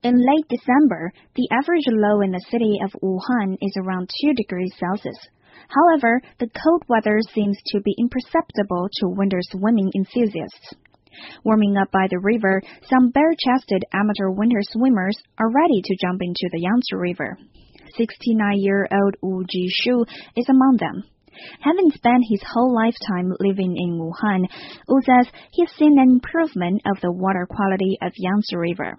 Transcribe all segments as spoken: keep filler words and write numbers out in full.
In late December, the average low in the city of Wuhan is around two degrees Celsius. However, the cold weather seems to be imperceptible to winter swimming enthusiasts. Warming up by the river, some bare-chested amateur winter swimmers are ready to jump into the Yangtze River. sixty-nine-year-old Wu Jishu is among them. Having spent his whole lifetime living in Wuhan, Wu says he's seen an improvement of the water quality of Yangtze River.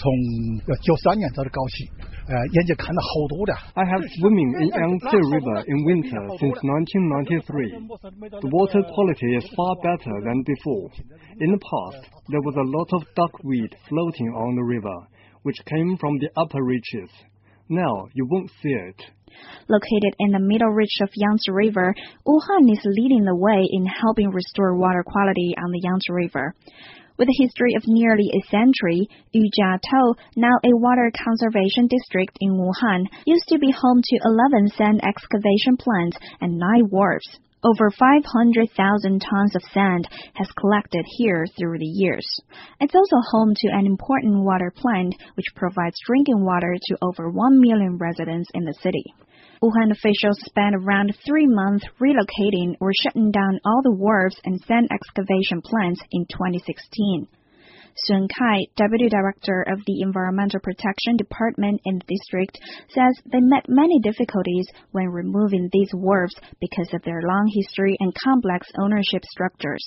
I have swimming in Yangtze River in winter since nineteen ninety-three. The water quality is far better than before. In the past, there was a lot of duckweed floating on the river, which came from the upper reaches. Now you won't see it. Located in the middle reach of Yangtze River, Wuhan is leading the way in helping restore water quality on the Yangtze River. With a history of nearly a century, Yujiatou, now a water conservation district in Wuhan, used to be home to eleven sand excavation plants and nine wharves. Over five hundred thousand tons of sand has collected here through the years. It's also home to an important water plant which provides drinking water to over one million residents in the city. Wuhan officials spent around three months relocating or shutting down all the wharves and sand excavation plants in twenty sixteen. Sun Kai, Deputy Director of the Environmental Protection Department in the district, says they met many difficulties when removing these wharves because of their long history and complex ownership structures.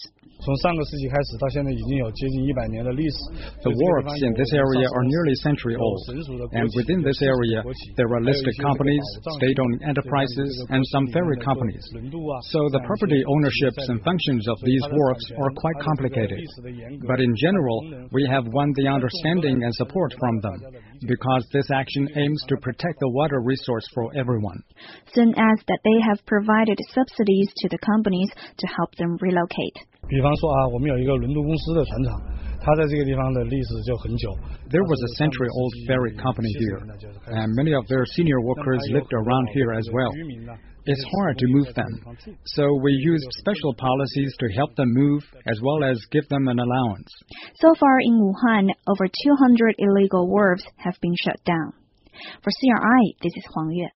The wharves in this area are nearly a century old, and within this area there are listed companies, state-owned enterprises, and some ferry companies. So the property ownerships and functions of these wharves are quite complicated. But in general, we have won the understanding and support from them, because this action aims to protect the water resource for everyone. Sun adds that they have provided subsidies to the companies to help them relocate. There was a century-old ferry company here, and many of their senior workers lived around here as well. It's hard to move them, so we used special policies to help them move as well as give them an allowance. So far in Wuhan, over two hundred illegal wharves have been shut down. For C R I, this is Huang Yue.